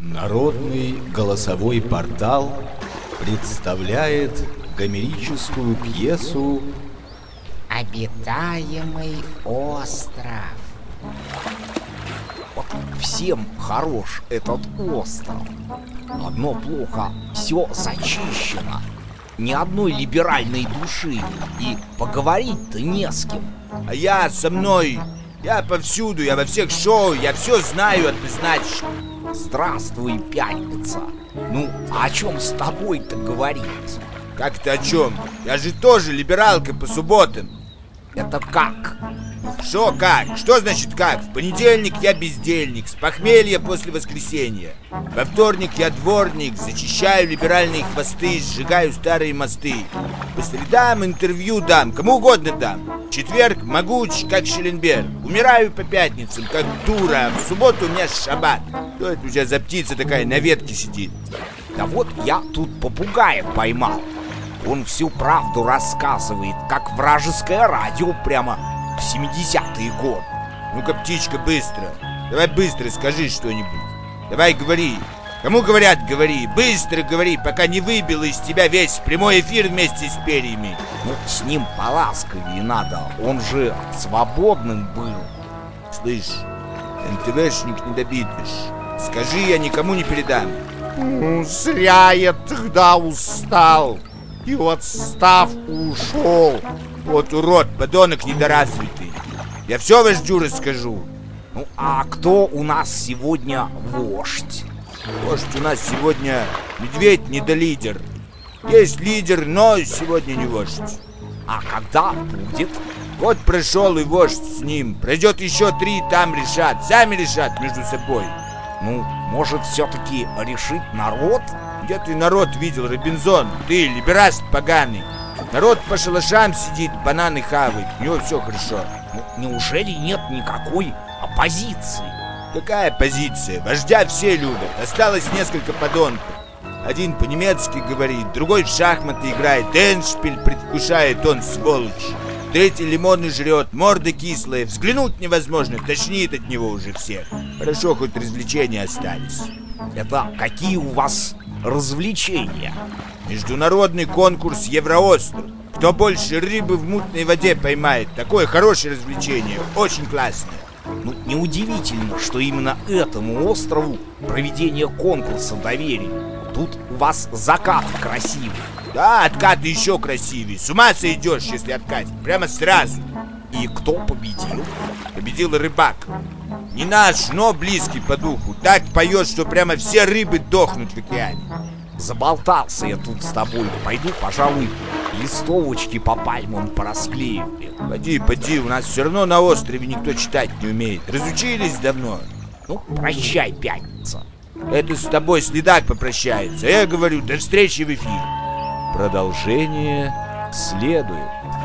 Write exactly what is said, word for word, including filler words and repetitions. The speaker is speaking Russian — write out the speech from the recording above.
Народный голосовой портал представляет гомерическую пьесу «Обитаемый остров». Вот всем хорош этот остров. Одно плохо, все зачищено. Ни одной либеральной души, и поговорить-то не с кем. А я со мной, я повсюду, я во всех шоу, я все знаю однозначно. Здравствуй, пятница. Ну, а о чем с тобой-то говорить? Как ты о чем? Я же тоже либералка по субботам. Это как? Что как? Что значит как? В понедельник я бездельник, с похмелья после воскресенья. Во вторник я дворник, зачищаю либеральные хвосты, сжигаю старые мосты. По средам интервью дам, кому угодно дам. В четверг могуч, как Шелленберг. Умираю по пятницам, как дура, а в субботу у меня шаббат. Что это у тебя за птица такая на ветке сидит? Да вот я тут попугая поймал. Он всю правду рассказывает, как вражеское радио прямо в семидесятые годы. Ну-ка, птичка, быстро. Давай быстро скажи что-нибудь. Давай говори. Кому говорят, говори. Быстро говори, пока не выбил из тебя весь прямой эфир вместе с перьями. Ну, с ним поласковее надо. Он же свободным был. Слышь, эн тэ вэ-шник недобитыш. Скажи, я никому не передам. Ну, зря я тогда устал и в отставку ушел. Вот урод, подонок недоразвитый. Я все вождю расскажу. Ну, а кто у нас сегодня вождь? Вождь у нас сегодня медведь недолидер. Есть лидер, но сегодня не вождь. А когда будет? Вот прошел и вождь с ним. Пройдет еще три, там решат. Сами решат между собой. Ну, может, все-таки решить народ? Где ты народ видел, Робинзон? Ты либераст поганый. Народ по шалашам сидит, бананы хавает. У него все хорошо. Ну, неужели нет никакой оппозиции? Какая оппозиция? Вождя все любят. Осталось несколько подонков. Один по-немецки говорит, другой в шахматы играет, эндшпиль предвкушает, он сволочь. Третий лимоны жрет, морда кислая, взглянуть невозможно, тошнит от него уже всех. Хорошо, хоть развлечения остались. Это какие у вас развлечения? Международный конкурс Евроостров. Кто больше рыбы в мутной воде поймает. Такое хорошее развлечение, очень классное. Ну, неудивительно, что именно этому острову проведение конкурса доверили. Тут у вас закат красивый. Да, откаты еще красивее. С ума сойдешь, если откатить. Прямо сразу. И кто победил? Победил рыбак. Не наш, но близкий по духу. Так поет, что прямо все рыбы дохнут в океане. Заболтался я тут с тобой. Пойду, пожалуй, листовочки по пальмам порасклею. Поди, поди, у нас все равно на острове никто читать не умеет. Разучились давно. Ну, прощай, пятница. Это с тобой следак попрощается. Я говорю, до встречи в эфире. Продолжение следует.